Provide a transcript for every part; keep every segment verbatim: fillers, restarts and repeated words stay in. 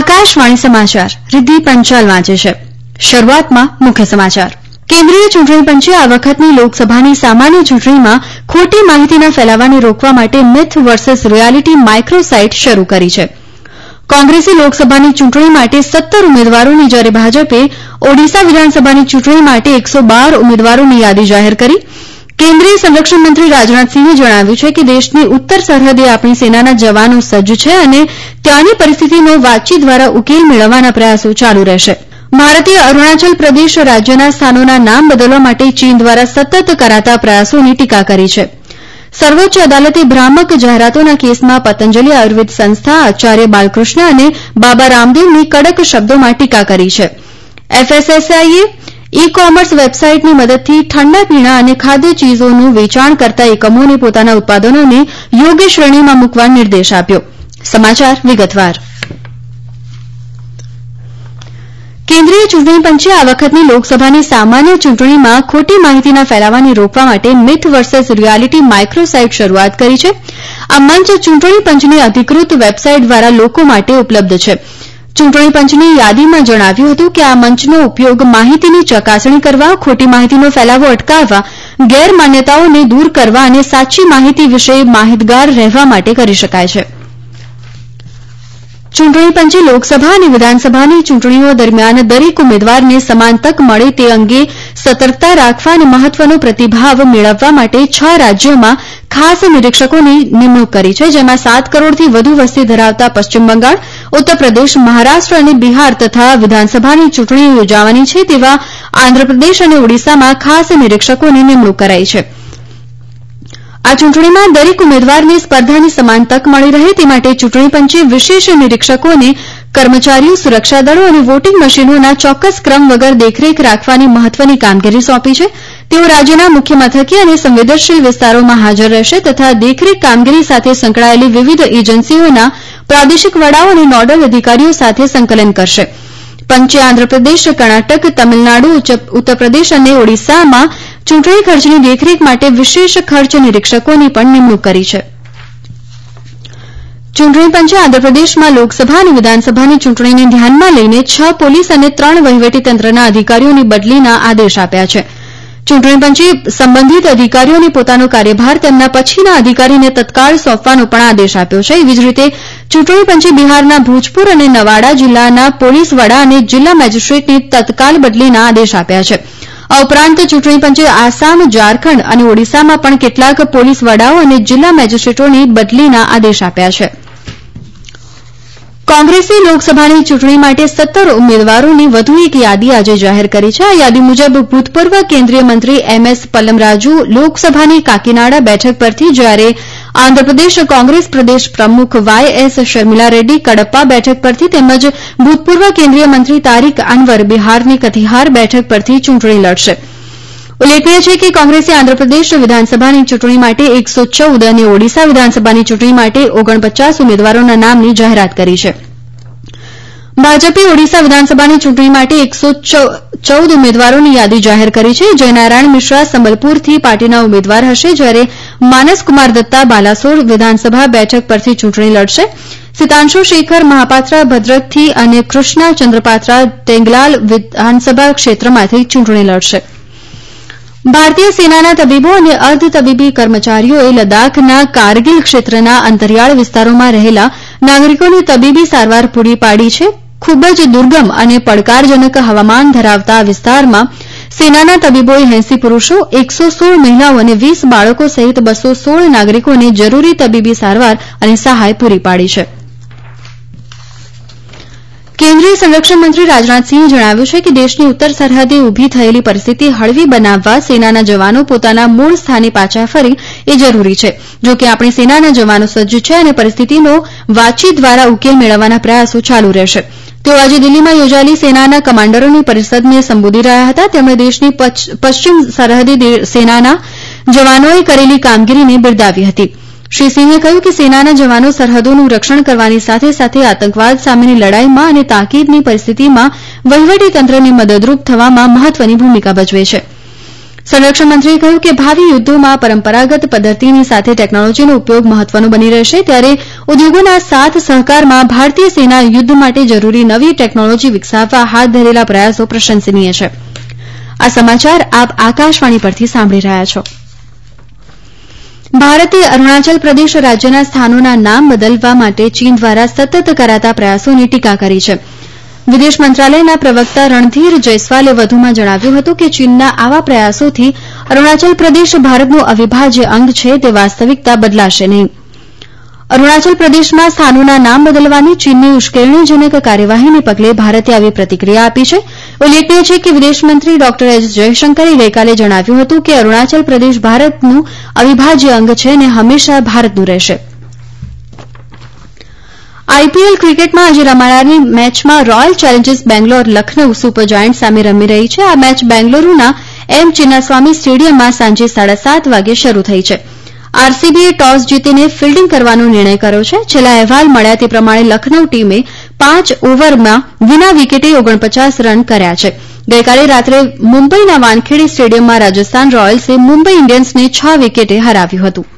આકાશવાણી સમાચાર રિદ્ધિ પંચાલ વાંચે છે. શરૂઆતમાં મુખ્ય સમાચાર. કેન્દ્રીય ચૂંટણી પંચે આ વખતની લોકસભાની સામાન્ય ચૂંટણીમાં ખોટી માહિતીના ફેલાવાને રોકવા માટે મિથ વર્સેસ રિયાલિટી માઇક્રોસાઇટ શરૂ કરી છે. કોંગ્રેસે લોકસભાની ચૂંટણી માટે સત્તર ઉમેદવારોની જ્યારે ભાજપે ઓડિશા વિધાનસભાની ચૂંટણી માટે એકસો બાર ઉમેદવારોની યાદી જાહેર કરી. કેન્દ્રીય સંરક્ષણ મંત્રી રાજનાથસિંહે જણાવ્યું છે કે દેશની ઉત્તર સરહદે આપણી સેનાના જવાનો સજ્જ છે અને ત્યાંની પરિસ્થિતિનો વાતચીત દ્વારા ઉકેલ મેળવવાના પ્રયાસો ચાલુ રહેશે. ભારતીય અરુણાચલ પ્રદેશ રાજ્યના સ્થાનોના નામ બદલવા માટે ચીન દ્વારા સતત કરાતા પ્રયાસોની ટીકા કરી છે. સર્વોચ્ચ અદાલતે ભ્રામક જાહેરાતોના કેસમાં પતંજલિ આયુર્વેદ સંસ્થા, આચાર્ય બાલકૃષ્ણ અને બાબા રામદેવની કડક શબ્દોમાં ટીકા કરી છે. એફએસએસઆઈએ ઈ કોમર્સ વેબસાઇટની મદદથી ઠંડા પીણા અને ખાદ્ય ચીજોનું વેચાણ કરતા એકમોને પોતાના ઉત્પાદનોને યોગ્ય શ્રેણીમાં મૂકવા નિર્દેશ આપ્યો. સમાચાર વિગતવાર. કેન્દ્રીય ચૂંટણી પંચે આ વખતની લોકસભાની સામાન્ય ચૂંટણીમાં ખોટી માહિતીના ફેલાવાને રોકવા માટે મિથ વર્સેસ રિયાલિટી માઇક્રોસાઇટ શરૂઆત કરી છે. આ મંચ ચૂંટણી પંચની અધિકૃત વેબસાઇટ દ્વારા લોકો માટે ઉપલબ્ધ છે. ચૂંટણી પંચની યાદીમાં જણાવ્યું હતું કે આ મંચનો ઉપયોગ માહિતીની ચકાસણી કરવા, ખોટી માહિતીનો ફેલાવો અટકાવવા, ગેરમાન્યતાઓને દૂર કરવા અને સાચી માહિતી વિશે માહિતગાર રહેવા માટે કરી શકાય છે. ચૂંટણી પંચે લોકસભા અને વિધાનસભાની ચૂંટણીઓ દરમિયાન દરેક ઉમેદવારને સમાન તક મળે તે અંગે સતર્કતા રાખવા અને મહત્વનો પ્રતિભાવ મેળવવા માટે છ રાજ્યોમાં ખાસ નિરીક્ષકોની નિમણૂક કરી છે, જેમાં સાત કરોડથી વધુ વસ્તી ધરાવતા પશ્ચિમ બંગાળ, ઉત્તરપ્રદેશ, મહારાષ્ટ્ર અને બિહાર તથા વિધાનસભાની ચૂંટણીઓ યોજાવાની છે તેવા આંધ્રપ્રદેશ અને ઓડિશામાં ખાસ નિરીક્ષકોની નિમણૂક કરાઈ છે. આ ચૂંટણીમાં દરેક ઉમેદવારને સ્પર્ધાની સમાન તક મળી રહે તે માટે ચૂંટણી પંચે વિશેષ નિરીક્ષકોને કર્મચારીઓ, સુરક્ષા દળો અને વોટિંગ મશીનોના ચોક્કસ ક્રમ વગર દેખરેખ રાખવાની મહત્વની કામગીરી સોંપી છે. તેઓ રાજ્યના મુખ્ય મથકે અને સંવેદનશીલ વિસ્તારોમાં હાજર રહેશે તથા દેખરેખ કામગીરી સાથે સંકળાયેલી વિવિધ એજન્સીઓના પ્રાદેશિક વડાઓ અને નોડલ અધિકારીઓ સાથે સંકલન કરશે. પંચે આંધ્રપ્રદેશ, કર્ણાટક, તમિલનાડુ, ઉત્તરપ્રદેશ અને ઓડિશામાં ચૂંટણી ખર્ચની દેખરેખ માટે વિશેષ ખર્ચ નિરીક્ષકોની પણ નિમણૂક કરી છે. ચૂંટણી પંચે આંધ્રપ્રદેશમાં લોકસભા અને વિધાનસભાની ચૂંટણીને ધ્યાનમાં લઈને છ પોલીસ અને ત્રણ વહીવટીતંત્રના અધિકારીઓની બદલીના આદેશ આપ્યા છે. ચૂંટણી પંચે સંબંધિત અધિકારીઓને પોતાનો કાર્યભાર તેમના પછીના અધિકારીને તત્કાળ સોંપવાનો પણ આદેશ આપ્યો છે. એવી જ રીતે ચૂંટણી પંચે બિહારના ભોજપુર અને નવાડા જિલ્લાના પોલીસ વડા અને જિલ્લા મેજિસ્ટ્રેટની તત્કાલ બદલીના આદેશ આપ્યા છે. આ ઉપરાંત ચૂંટણી પંચે આસામ, ઝારખંડ અને ઓડિશામાં પણ કેટલાક પોલીસ વડાઓ અને જિલ્લા મેજિસ્ટ્રેટોની બદલીના આદેશ આપ્યા છે. કોંગ્રેસે લોકસભાની ચૂંટણી માટે સત્તર ઉમેદવારોની વધુ એક યાદી આજે જાહેર કરી છે. આ યાદી મુજબ ભૂતપૂર્વ કેન્દ્રીય મંત્રી એમ એસ પલ્લમરાજુ લોકસભાની કાકીનાડા બેઠક પરથી, જ્યારે આંધ્રપ્રદેશ કોંગ્રેસ પ્રદેશ પ્રમુખ વાય એસ શર્મિલા રેડ્ડી કડપ્પા બેઠક પરથી તેમજ ભૂતપૂર્વ કેન્દ્રીય મંત્રી તારીક અનવર બિહારની કતિહાર બેઠક પરથી ચૂંટણી લડશે. ઉલ્લેખનીય છે કે કોંગ્રેસે આંધ્રપ્રદેશ વિધાનસભાની ચૂંટણી માટે એકસો ચૌદ અને ઓડિશા વિધાનસભાની ચૂંટણી માટે ઓગણપચાસ ઉમેદવારોના નામની જાહેરાત કરી છે. ભાજપે ઓડિશા વિધાનસભાની ચૂંટણી માટે એકસો ચૌદ ઉમેદવારોની યાદી જાહેર કરી છે. જયનારાયણ મિશ્રા સંબલપુરથી પાર્ટીના ઉમેદવાર હશે, જ્યારે માનસકુમાર દત્તા બાલાસોર વિધાનસભા બેઠક પરથી ચૂંટણી લડશે. સિતાંશુ શેખર મહાપાત્રા ભદ્રકથી અને કૃષ્ણા ચંદ્રપાત્રા ટેંગલાલ વિધાનસભા ક્ષેત્રમાંથી ચૂંટણી લડશે. ભારતીય સેનાના તબીબો અને અર્ધ તબીબી કર્મચારીઓએ લદ્દાખના કારગીલ ક્ષેત્રના અંતરિયાળ વિસ્તારોમાં રહેલા નાગરિકોને તબીબી સારવાર પૂરી પાડી છે. ખૂબ જ દુર્ગમ અને પડકારજનક હવામાન ધરાવતા આ વિસ્તારમાં સેનાના તબીબોએ એંસી પુરૂષો, એકસો સોળ મહિલાઓ અને વીસ બાળકો સહિત બસો સોળ નાગરિકોને જરૂરી તબીબી સારવાર અને સહાય પૂરી પાડી છે. કેન્દ્રીય સંરક્ષણ મંત્રી રાજનાથસિંહે જણાવ્યું છે કે દેશની ઉત્તર સરહદે ઉભી થયેલી પરિસ્થિતિ હળવી બનાવવા સેનાના જવાનો પોતાના મૂળ સ્થાને પાછા ફરે એ જરૂરી છે. જો કે આપણી સેનાના જવાનો સજ્જ છે અને પરિસ્થિતિનો વાતચીત દ્વારા ઉકેલ મેળવવાના પ્રયાસો ચાલુ રહેશે. તેઓ આજે દિલ્હીમાં યોજાયેલી સેનાના કમાન્ડરોની પરિષદને સંબોધી રહ્યા હતા. તેમણે દેશની પશ્ચિમ સરહદે સેનાના જવાનોએ કરેલી કામગીરીને બિરદાવી હતી. શ્રી સિંહે કહ્યું કે સેનાના જવાનો સરહદોનું રક્ષણ કરવાની સાથે સાથે આતંકવાદ સામેની લડાઈમાં અને તાકીદની પરિસ્થિતિમાં વહીવટીતંત્રને મદદરૂપ થવામાં મહત્વની ભૂમિકા ભજવે છે. સંરક્ષણ મંત્રીએ કહ્યું કે ભાવિ યુદ્ધોમાં પરંપરાગત પદ્ધતિની સાથે ટેકનોલોજીનો ઉપયોગ મહત્વનો બની રહેશે ત્યારે ઉદ્યોગોના સાથ સહકારમાં ભારતીય સેના યુદ્ધ માટે જરૂરી નવી ટેકનોલોજી વિકસાવવા હાથ ધરેલા પ્રયાસો પ્રશંસનીય છે. આ સમાચાર આપ આકાશવાણી પરથી સાંભળી રહ્યા છો. ભારતે અરુણાચલ પ્રદેશ રાજ્યના સ્થાનોના નામ બદલવા માટે ચીન દ્વારા સતત કરાતા પ્રયાસોની ટીકા કરી છે. વિદેશ મંત્રાલયના પ્રવક્તા રણધીર જયસ્વાલે વધુમાં જણાવ્યું હતું કે ચીનના આવા પ્રયાસોથી અરુણાચલ પ્રદેશ ભારતનું અવિભાજ્ય અંગ છે તે વાસ્તવિકતા બદલાશે નહીં. અરુણાચલ પ્રદેશમાં સ્થાનોના નામ બદલવાની ચીનની ઉશ્કેરણીજનક કાર્યવાહીને પગલે ભારતે આવી પ્રતિક્રિયા આપી છે. ઉલ્લેખનીય છે કે વિદેશમંત્રી ડોક્ટર એસ જયશંકરે ગઈકાલે જણાવ્યું હતું કે અરુણાચલ પ્રદેશ ભારતનું અવિભાજ્ય અંગ છે અને હંમેશા ભારતનું રહેશે. આઈપીએલ ક્રિકેટમાં આજે રમાનારી મેચમાં royal Challengers Bangalore Lucknow super giant સામે રમી રહી છે. આ મેચ બેંગલુરુના એમ ચિન્નાસ્વામી સ્ટેડિયમમાં સાંજે સાડા સાત વાગે શરૂ થઈ છે. આરસીબીએ ટોસ જીતીને ફિલ્ડિંગ કરવાનો નિર્ણય કર્યો છે. છેલ્લા અહેવાલ મળ્યા તે પ્રમાણે લખનઉ ટીમે પાંચ ઓવરમાં વિના વિકેટે ઓગણપચાસ રન કર્યા છે. ગઈકાલે રાત્રે મુંબઈના વાનખેડે સ્ટેડિયમમાં રાજસ્થાન રોયલ્સે મુંબઈ ઇન્ડિયન્સને છ વિકેટે હરાવ્યું હતું.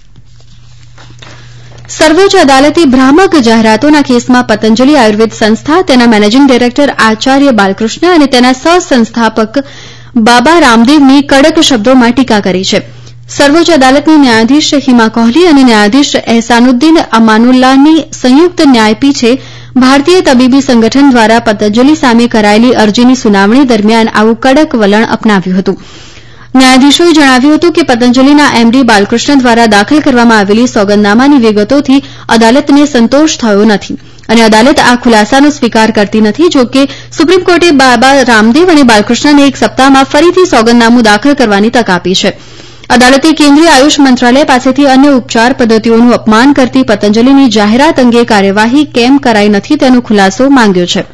સર્વોચ્ચ અદાલતે ભ્રામક જાહેરાતોના કેસમાં પતંજલિ આયુર્વેદ સંસ્થા તેના મેનેજિંગ ડાયરેક્ટર આચાર્ય બાલકૃષ્ણ અને તેના સહસંસ્થાપક બાબા રામદેવની કડક શબ્દોમાં ટીકા કરી છે. સર્વોચ્ચ અદાલતની ન્યાયાધીશ હિમા કોહલી અને ન્યાયાધીશ એહસાનુદ્દીન અમાનુલ્લાહની સંયુક્ત ન્યાયપીઠે ભારતીય તબીબી સંગઠન દ્વારા પતંજલિ સામે કરાયેલી અરજીની સુનાવણી દરમિયાન આવું કડક વલણ અપનાવ્યું હતું. ન્યાયાધીશોએ જણાવ્યું હતું કે પતંજલિના એમડી બાલકૃષ્ણ દ્વારા દાખલ કરવામાં આવેલી સોગંદનામાની વિગતોથી અદાલતને સંતોષ થયો નથી અને અદાલત આ ખુલાસાનો સ્વીકાર કરતી નથી. જો કે સુપ્રીમ કોર્ટે બાબા રામદેવ અને બાલકૃષ્ણને એક સપ્તાહમાં ફરીથી સોગંદનામું દાખલ કરવાની તક આપી છે. અદાલતે કેન્દ્રીય આયુષ મંત્રાલય પાસેથી અન્ય ઉપચાર પદ્ધતિઓનું અપમાન કરતી પતંજલિની જાહેરાત અંગે કાર્યવાહી કેમ કરાઈ નથી તેનો ખુલાસો માંગ્યો છે.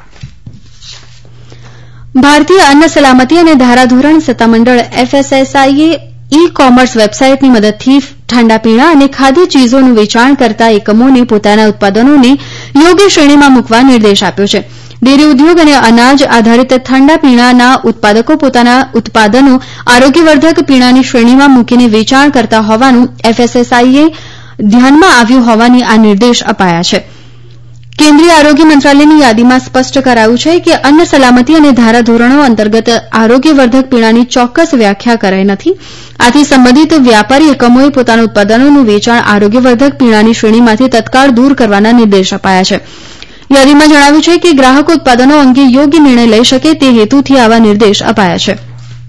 ભારતીય અન્ન સલામતી અને ધારાધોરણ સત્તામંડળ એફએસએસઆઈએ ઈ કોમર્સ વેબસાઇટની મદદથી ઠંડા પીણા અને ખાદ્ય ચીજોનું વેચાણ કરતા એકમોને પોતાના ઉત્પાદનોને યોગ્ય શ્રેણીમાં મૂકવા નિર્દેશ આપ્યો છે. ડેરી ઉદ્યોગ અને અનાજ આધારિત ઠંડા પીણાના ઉત્પાદકો પોતાના ઉત્પાદનો આરોગ્યવર્ધક પીણાની શ્રેણીમાં મૂકીને વેચાણ કરતા હોવાનું એફએસએસઆઈએ ધ્યાનમાં આવ્યું હોવાની આ નિર્દેશ અપાયા છે. કેન્દ્રીય આરોગ્ય મંત્રાલયની યાદીમાં સ્પષ્ટ કરાયું છે કે અન્ન સલામતી અને ધારાધોરણો અંતર્ગત આરોગ્યવર્ધક પીણાની ચોક્કસ વ્યાખ્યા કરાઈ નથી. આથી સંબંધિત વ્યાપારી એકમોએ પોતાના ઉત્પાદનોનું વેચાણ આરોગ્યવર્ધક પીણાની શ્રેણીમાંથી તત્કાળ દૂર કરવાના નિર્દેશ અપાયા છે. યાદીમાં જણાવ્યું છે કે ગ્રાહકો ઉત્પાદનો અંગે યોગ્ય નિર્ણય લઈ શકે તે હેતુથી આવા નિર્દેશ અપાયા છે.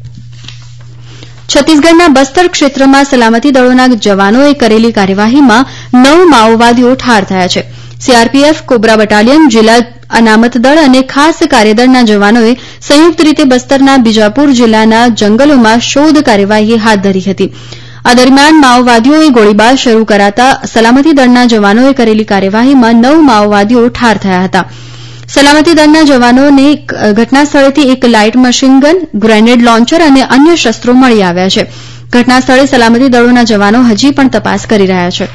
છત્તીસગઢના બસ્તર ક્ષેત્રમાં સલામતી દળોના જવાનોએ કરેલી કાર્યવાહીમાં નવ માઓવાદીઓ ઠાર થયા છે. સીઆરપીએફ, કોબ્રા બટાલિયન, જિલ્લા અનામત દળ અને ખાસ કાર્યદળના જવાનોએ સંયુક્ત રીતે બસ્તરના બીજાપુર જિલ્લાના જંગલોમાં શોધ કાર્યવાહી હાથ ધરી હતી. આ દરમિયાન માઓવાદીઓએ ગોળીબાર શરૂ કરાતા સલામતી દળના જવાનોએ કરેલી કાર્યવાહીમાં નવ માઓવાદીઓ ઠાર થયા હતા. સલામતી દળના જવાનોને ઘટનાસ્થળેથી એક light machine gun, grenade launcher અને અન્ય શસ્ત્રો મળી આવ્યા છે. ઘટનાસ્થળે સલામતી દળોના જવાનો હજી પણ તપાસ કરી રહ્યા છે.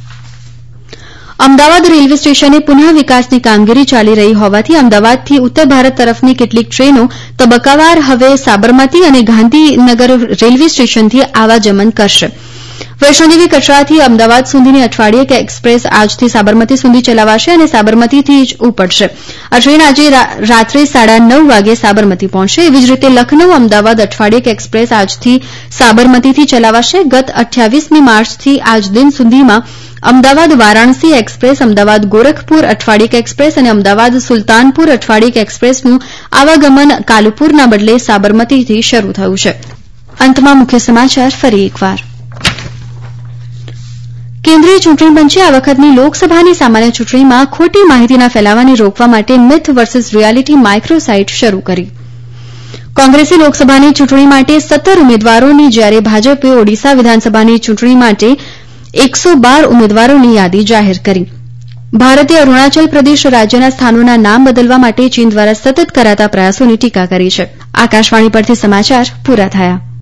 અમદાવાદ રેલવે સ્ટેશને પુનઃ વિકાસની કામગીરી ચાલી રહી હોવાથી અમદાવાદથી ઉત્તર ભારત તરફની કેટલીક ટ્રેનો તબક્કાવાર હવે સાબરમતી અને ગાંધીનગર રેલવે સ્ટેશનથી આવાગમન કરશે. વૈષ્ણોદેવી કટરાથી અમદાવાદ સુધીની અઠવાડિયે કે એક્સપ્રેસ આજથી સાબરમતી સુધી ચલાવાશે અને સાબરમતીથી જ ઉપડશે. આ ટ્રેન આજે રાત્રે સાડા નવ વાગે સાબરમતી પહોંચશે. એવી જ રીતે લખનઉ અમદાવાદ અઠવાડિયે કે એક્સપ્રેસ આજથી સાબરમતીથી ચલાવાશે. ગત અઠ્યાવીસમી માર્ચથી આજ દિન સુધીમાં અમદાવાદ વારાણસી એક્સપ્રેસ, અમદાવાદ ગોરખપુર અઠવાડિયે એક્સપ્રેસ અને અમદાવાદ સુલતાનપુર અઠવાડિયે એક્સપ્રેસનું આવાગમન કાલુપુરના બદલે સાબરમતીથી શરૂ થયું છે. અંતમાં મુખ્ય સમાચાર ફરી એકવાર. કેન્દ્રીય ચૂંટણી પંચે આ વખતની લોકસભાની સામાન્ય ચૂંટણીમાં ખોટી માહિતીના ફેલાવાને રોકવા માટે myth versus reality micro site શરૂ કરી. કોંગ્રેસે લોકસભાની ચૂંટણી માટે સત્તર ઉમેદવારોની જ્યારે ભાજપે ઓડિશા વિધાનસભાની ચૂંટણી માટે એકસો બાર ઉમેદવારોની યાદી જાહેર કરી. ભારતે અરુણાચલ પ્રદેશ રાજ્યના સ્થાનોના નામ બદલવા માટે ચીન દ્વારા સતત કરાતા પ્રયાસોની ટીકા કરી છે. આકાશવાણી પરથી સમાચાર પૂરા થયા.